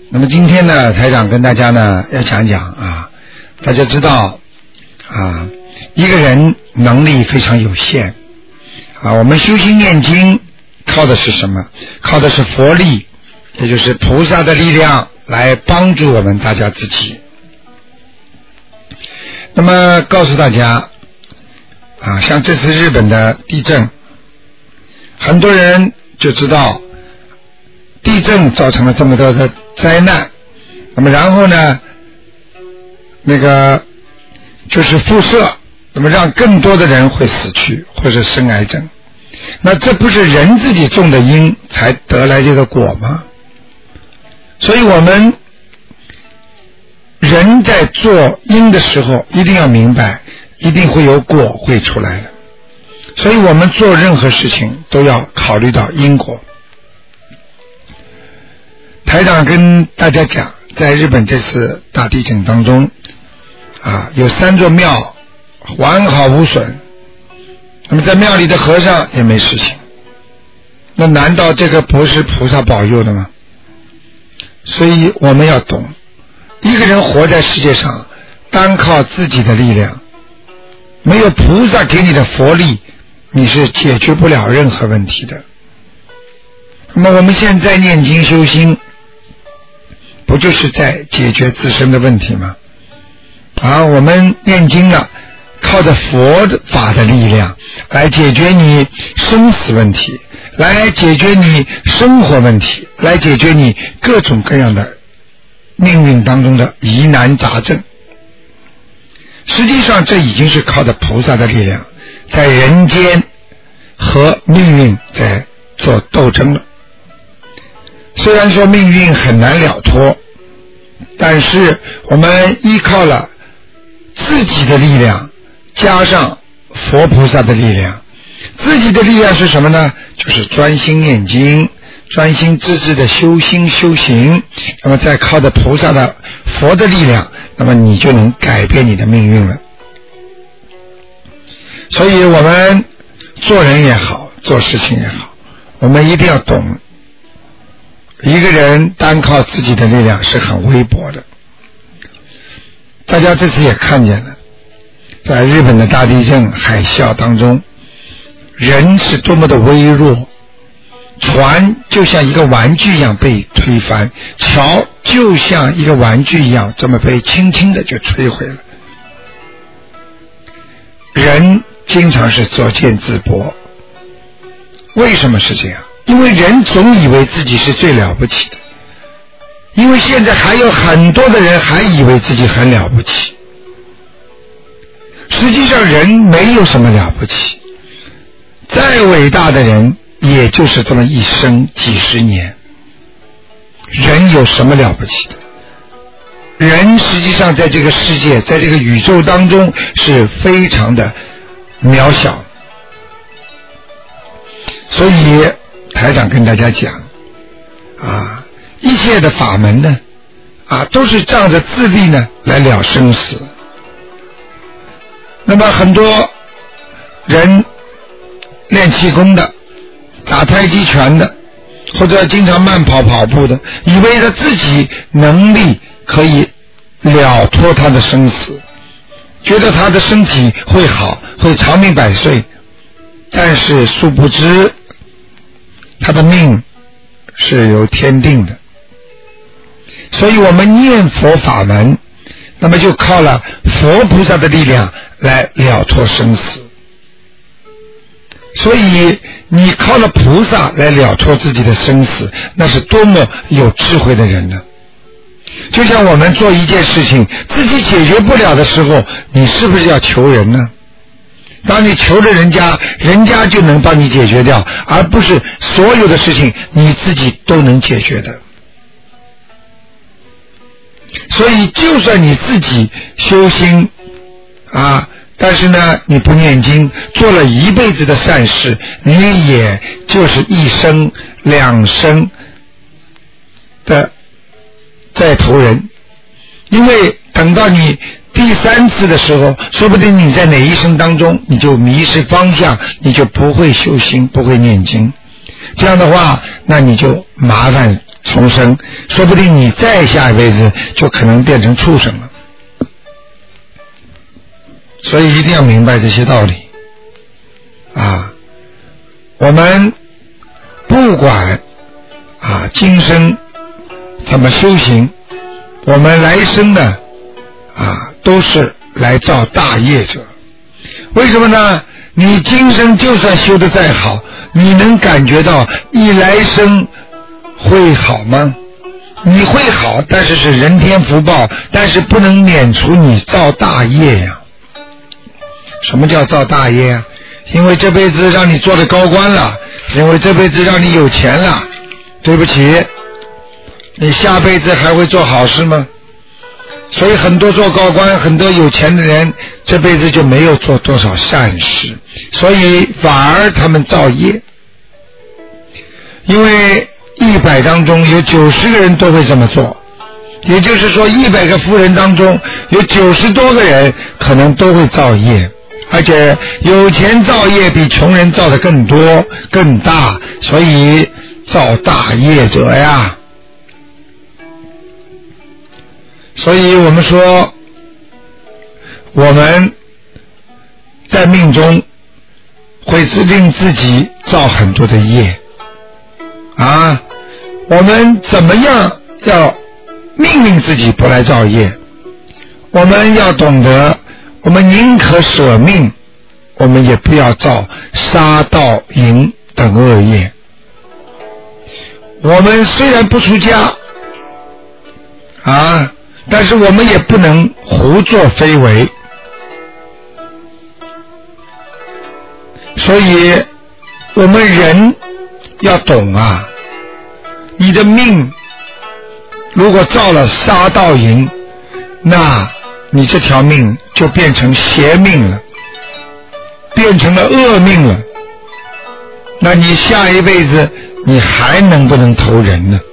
那么今天呢，台长跟大家呢要讲讲啊，大家知道啊，一个人能力非常有限啊，我们修心念经靠的是什么？靠的是佛力，也就是菩萨的力量来帮助我们大家自己。那么告诉大家啊，像这次日本的地震，很多人就知道地震造成了这么多的灾难，那么然后呢，那个就是辐射，那么让更多的人会死去或者生癌症。那这不是人自己种的因才得来这个果吗？所以我们人在做因的时候一定要明白，一定会有果会出来的。所以我们做任何事情都要考虑到因果。台长跟大家讲，在日本这次大地震当中啊，有3座庙完好无损，那么在庙里的和尚也没事情，那难道这个不是菩萨保佑的吗？所以我们要懂，一个人活在世界上单靠自己的力量，没有菩萨给你的佛力，你是解决不了任何问题的。那么我们现在念经修心，不就是在解决自身的问题吗？啊，我们念经了，靠着佛法的力量来解决你生死问题，来解决你生活问题，来解决你各种各样的命运当中的疑难杂症。实际上这已经是靠着菩萨的力量在人间和命运在做斗争了。虽然说命运很难了脱，但是我们依靠了自己的力量加上佛菩萨的力量。自己的力量是什么呢？就是专心念经，专心致志的修心修行，那么再靠着菩萨的佛的力量，那么你就能改变你的命运了。所以我们做人也好，做事情也好，我们一定要懂，一个人单靠自己的力量是很微薄的。大家这次也看见了，在日本的大地震海啸当中，人是多么的微弱，船就像一个玩具一样被推翻，桥就像一个玩具一样这么被轻轻的就摧毁了。人经常是作茧自缚。为什么是这样？因为人总以为自己是最了不起的，因为现在还有很多的人还以为自己很了不起。实际上人没有什么了不起，再伟大的人也就是这么一生几十年。人有什么了不起的？人实际上在这个世界，在这个宇宙当中是非常的渺小。所以台长跟大家讲啊，一切的法门呢啊，都是仗着自力呢来了生死。那么很多人练气功的，打太极拳的，或者经常慢跑步的，以为他自己能力可以了脱他的生死，觉得他的身体会好，会长命百岁，但是殊不知他的命是由天定的。所以我们念佛法门，那么就靠了佛菩萨的力量来了脱生死。所以你靠了菩萨来了脱自己的生死，那是多么有智慧的人呢？就像我们做一件事情自己解决不了的时候，你是不是要求人呢？当你求了人家，人家就能帮你解决掉，而不是所有的事情你自己都能解决的。所以就算你自己修心啊，但是呢你不念经，做了一辈子的善事，你也就是一生两生的在投人。因为等到你第3次的时候，说不定你在哪一生当中你就迷失方向，你就不会修心，不会念经。这样的话，那你就麻烦重生，说不定你再下一辈子就可能变成畜生了。所以一定要明白这些道理啊！我们不管今生怎么修行，我们来生呢都是来造大业者。为什么呢？你今生就算修得再好，你能感觉到一来生会好吗？你会好，但是是人天福报，但是不能免除你造大业呀。什么叫造大业啊？因为这辈子让你做的高官了，因为这辈子让你有钱了，对不起，你下辈子还会做好事吗？所以很多做高官很多有钱的人这辈子就没有做多少善事，所以反而他们造业。因为100当中有90个人都会这么做，也就是说100个富人当中有90多个人可能都会造业，而且有钱造业比穷人造的更多更大，所以造大业者呀。所以我们说我们在命中会自令自己造很多的业我们怎么样要命令自己不来造业？我们要懂得，我们宁可舍命，我们也不要造杀盗淫等恶业。我们虽然不出家但是我们也不能胡作非为。所以我们人要懂你的命如果造了杀盗淫，那你这条命就变成邪命了，变成了恶命了，那你下一辈子你还能不能投人呢？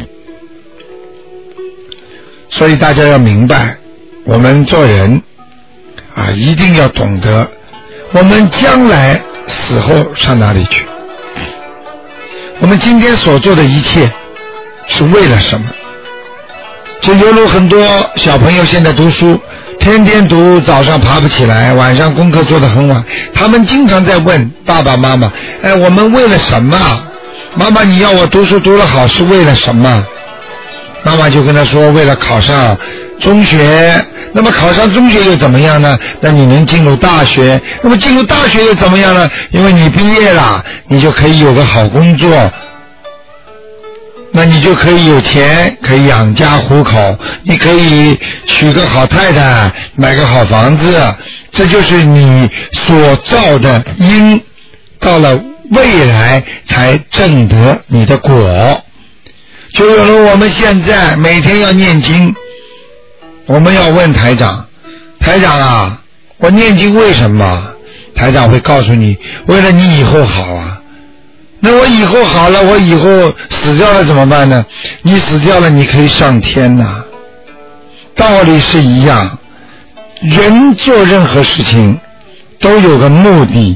所以大家要明白，我们做人一定要懂得我们将来死后上哪里去。我们今天所做的一切是为了什么？就犹如很多小朋友现在读书，天天读，早上爬不起来，晚上功课做得很晚，他们经常在问爸爸妈妈，我们为了什么？妈妈，你要我读书读得好是为了什么？妈妈就跟他说，为了考上中学。那么考上中学又怎么样呢？那你能进入大学。那么进入大学又怎么样呢？因为你毕业了，你就可以有个好工作，那你就可以有钱，可以养家糊口，你可以娶个好太太，买个好房子，这就是你所造的因，到了未来才证得你的果。就有了我们现在每天要念经，我们要问台长，台长我念经为什么？台长会告诉你，为了你以后好那我以后好了，我以后死掉了怎么办呢？你死掉了你可以上天道理是一样，人做任何事情都有个目的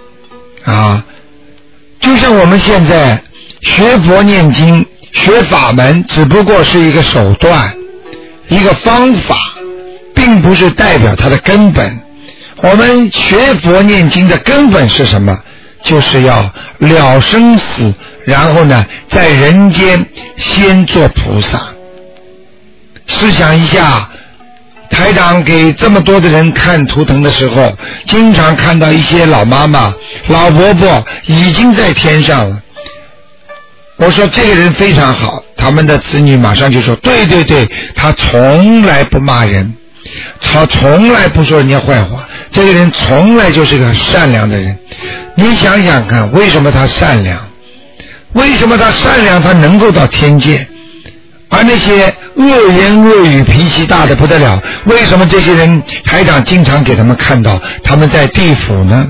就像我们现在学佛念经学法门只不过是一个手段一个方法，并不是代表它的根本。我们学佛念经的根本是什么？就是要了生死，然后呢在人间先做菩萨。试想一下，台长给这么多的人看图腾的时候，经常看到一些老妈妈老伯伯已经在天上了，我说这个人非常好，他们的子女马上就说，对对对，他从来不骂人，他从来不说人家坏话，这个人从来就是个善良的人。你想想看，为什么他善良？为什么他善良他能够到天界？而那些恶言恶语脾气大的不得了，为什么这些人台长经常给他们看到他们在地府呢？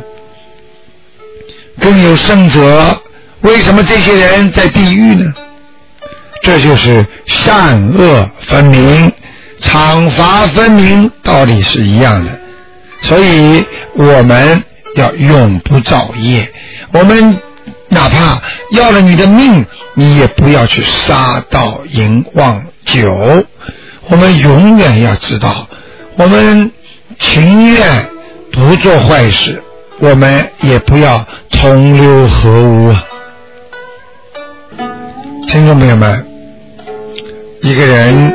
更有甚者，为什么这些人在地狱呢？这就是善恶分明，惩罚分明，道理是一样的。所以我们要永不造业，我们哪怕要了你的命，你也不要去杀盗淫妄酒。我们永远要知道，我们情愿不做坏事，我们也不要同流合污啊！听众朋友们，一个人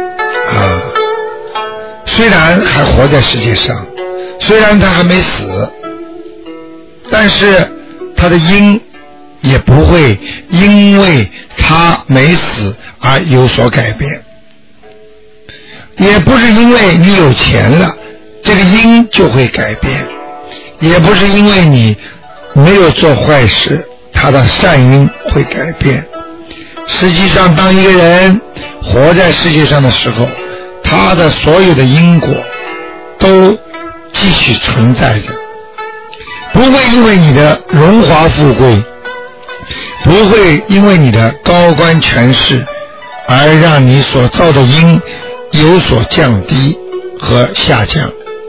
虽然还活在世界上，虽然他还没死，但是他的因也不会因为他没死而有所改变，也不是因为你有钱了这个因就会改变，也不是因为你没有做坏事他的善因会改变。实际上当一个人活在世界上的时候，他的所有的因果都继续存在着，不会因为你的荣华富贵，不会因为你的高官权势而让你所造的因有所降低和下降。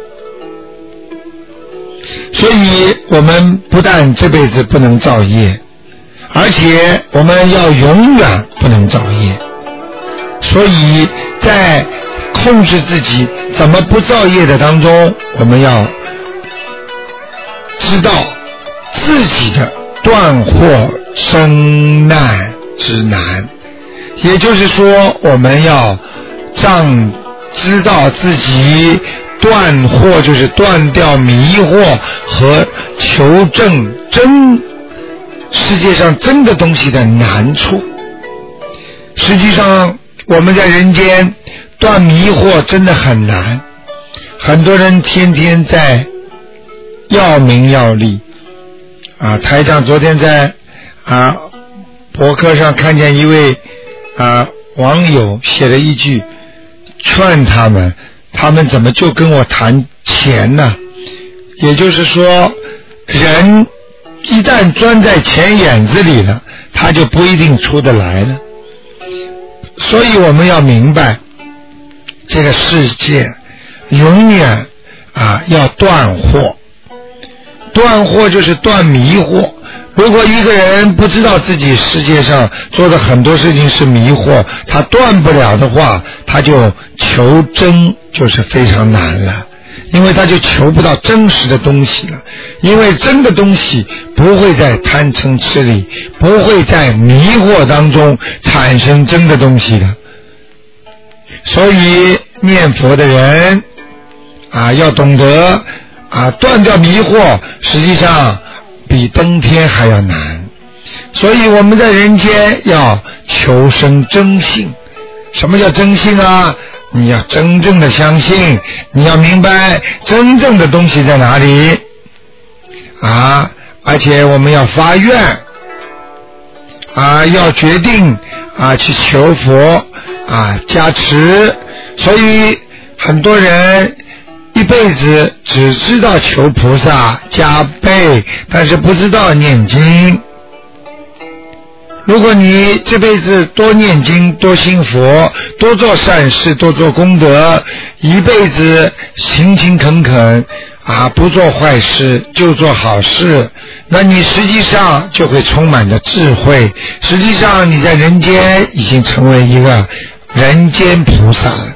所以我们不但这辈子不能造业，而且我们要永远不能造业。所以在控制自己怎么不造业的当中，我们要知道自己的断祸生难之难，也就是说我们要知道自己断惑，就是断掉迷惑和求证世界上真的东西的难处。实际上我们在人间断迷惑真的很难，很多人天天在要名要利台长昨天在博客上看见一位网友写了一句，劝他们怎么就跟我谈钱呢？也就是说，人一旦钻在钱眼子里了，他就不一定出得来了。所以我们要明白，这个世界永远要断惑。断惑就是断迷惑。如果一个人不知道自己世界上做的很多事情是迷惑，他断不了的话，他就求真就是非常难了，因为他就求不到真实的东西了。因为真的东西不会在贪嗔痴里，不会在迷惑当中产生真的东西的。所以念佛的人要懂得断掉迷惑，实际上比登天还要难。所以我们在人间要求生真性。什么叫真性啊？你要真正的相信，你要明白真正的东西在哪里而且我们要发愿要决定去求佛加持。所以很多人一辈子只知道求菩萨加倍，但是不知道念经。如果你这辈子多念经，多信佛，多做善事，多做功德，一辈子勤勤恳恳不做坏事就做好事，那你实际上就会充满着智慧。实际上你在人间已经成为一个人间菩萨了，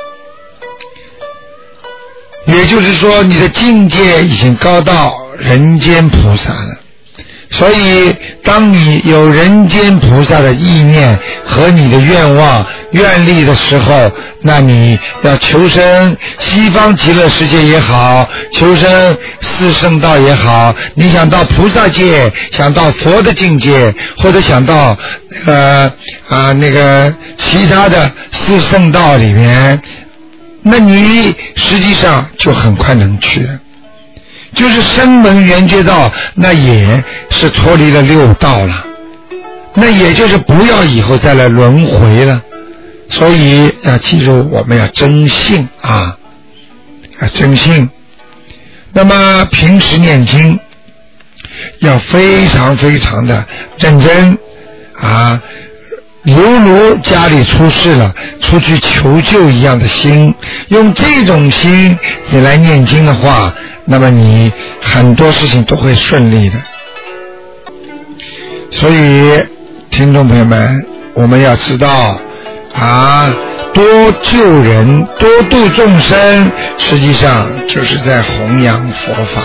也就是说你的境界已经高到人间菩萨了。所以当你有人间菩萨的意念和你的愿望愿力的时候，那你要求生西方极乐世界也好，求生四圣道也好，你想到菩萨界，想到佛的境界，或者想到那个其他的四圣道里面，那你实际上就很快能去了。就是声闻缘觉道，那也是脱离了六道了，那也就是不要以后再来轮回了。所以要记住，我们要真信要真信。那么平时念经要非常非常的认真犹如家里出事了，出去求救一样的心，用这种心你来念经的话，那么你很多事情都会顺利的。 所以听众朋友们，我们要知道多救人多度众生，实际上就是在弘扬佛法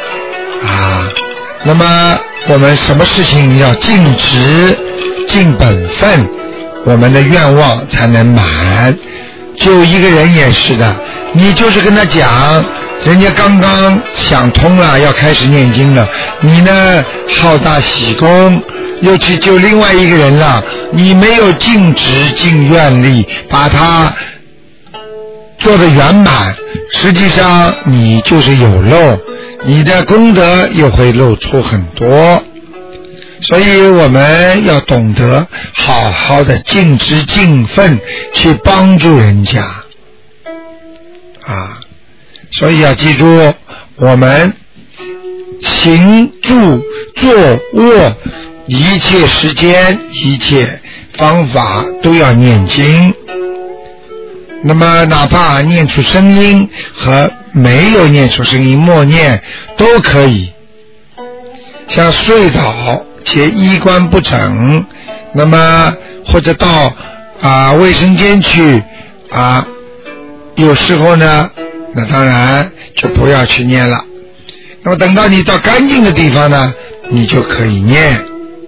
那么我们什么事情要尽职尽本分，我们的愿望才能满。就一个人也是的，你就是跟他讲，人家刚刚想通了要开始念经了，你呢好大喜功又去救另外一个人了，你没有尽职尽愿力把他做得圆满，实际上你就是有漏，你的功德又会露出很多。所以我们要懂得好好的尽职尽分去帮助人家所以要记住，我们行住坐卧一切时间一切方法都要念经。那么哪怕念出声音和没有念出声音默念都可以。像睡倒且衣冠不整，那么或者到卫生间去有时候呢，那当然就不要去念了。那么等到你到干净的地方呢，你就可以念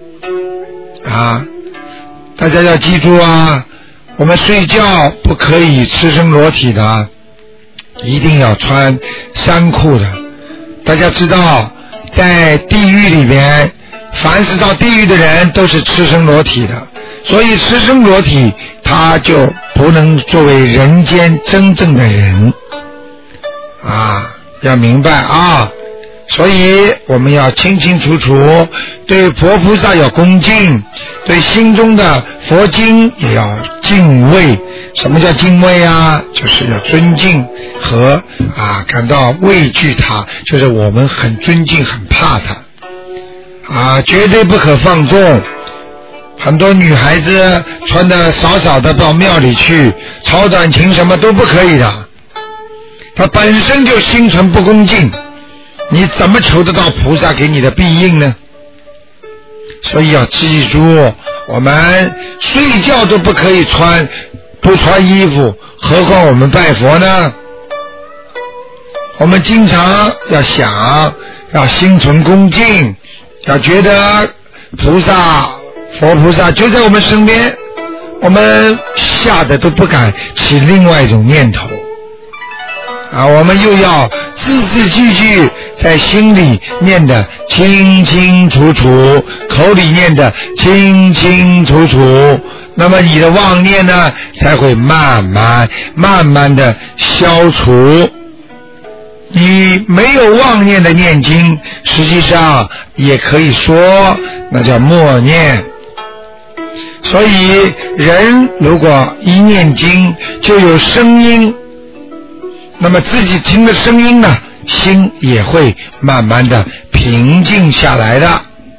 大家要记住我们睡觉不可以赤身裸体的，一定要穿衫裤的。大家知道在地狱里边，凡是到地狱的人都是赤身裸体的，所以赤身裸体他就不能作为人间真正的人要明白所以我们要清清楚楚，对佛菩萨要恭敬，对心中的佛经也要敬畏。什么叫敬畏就是要尊敬和感到畏惧他，就是我们很尊敬很怕他绝对不可放纵。很多女孩子穿得少少的到庙里去，炒短裙什么都不可以的，她本身就心存不恭敬，你怎么求得到菩萨给你的庇应呢？所以要记住，我们睡觉都不可以不穿衣服，何况我们拜佛呢？我们经常要想，要心存恭敬，要觉得佛菩萨就在我们身边，我们吓得都不敢起另外一种念头我们又要字字句句在心里念得清清楚楚，口里念得清清楚楚，那么你的妄念呢才会慢慢的消除。你没有妄念的念经，实际上也可以说那叫默念。所以人如果一念经就有声音，那么自己听的声音呢，心也会慢慢的平静下来的。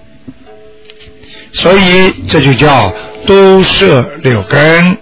所以这就叫都摄六根。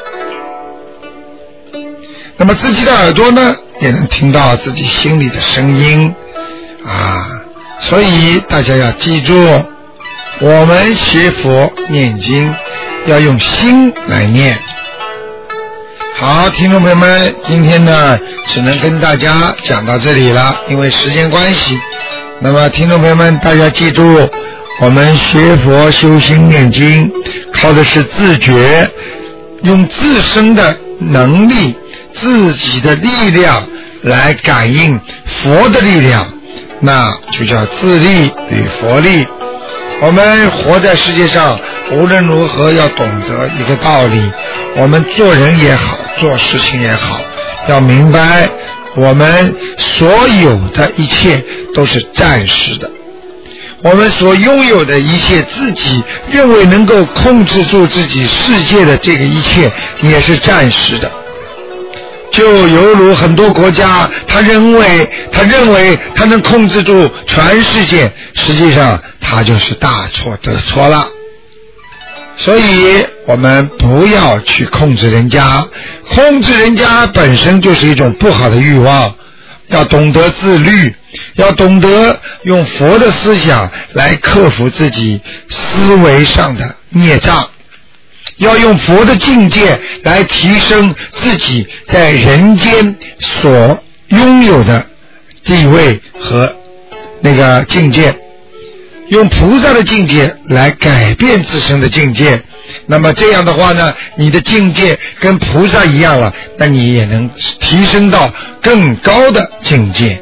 那么自己的耳朵呢，也能听到自己心里的声音所以大家要记住，我们学佛念经要用心来念。好，听众朋友们，今天呢只能跟大家讲到这里了，因为时间关系。那么听众朋友们，大家记住，我们学佛修心念经靠的是自觉，用自身的能力自己的力量来感应佛的力量，那就叫自力与佛力。我们活在世界上，无论如何要懂得一个道理，我们做人也好，做事情也好，要明白我们所有的一切都是暂时的，我们所拥有的一切，自己认为能够控制住自己世界的这个一切也是暂时的。就犹如很多国家他认为他能控制住全世界，实际上他就是大错特错了。所以我们不要去控制人家，控制人家本身就是一种不好的欲望。 要懂得自律，要懂得用佛的思想来克服自己思维上的孽障，要用佛的境界来提升自己在人间所拥有的地位和那个境界，用菩萨的境界来改变自身的境界。那么这样的话呢，你的境界跟菩萨一样了，那你也能提升到更高的境界。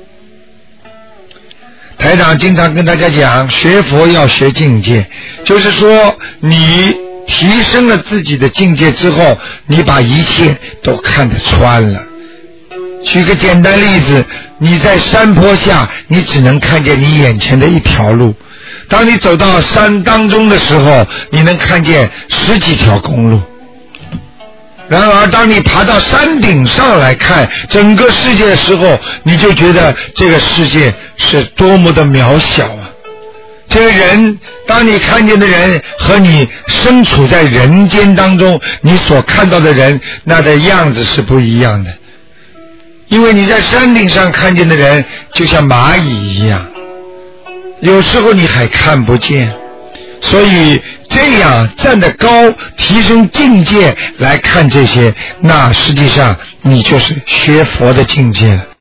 台长经常跟大家讲，学佛要学境界，就是说你提升了自己的境界之后，你把一切都看得穿了。举个简单例子，你在山坡下，你只能看见你眼前的一条路，当你走到山当中的时候，你能看见10几条公路。然而当你爬到山顶上来看整个世界的时候，你就觉得这个世界是多么的渺小啊！这个人，当你看见的人和你身处在人间当中，你所看到的人，那的样子是不一样的。因为你在山顶上看见的人就像蚂蚁一样，有时候你还看不见，所以这样站得高，提升境界来看这些，那实际上你就是学佛的境界了。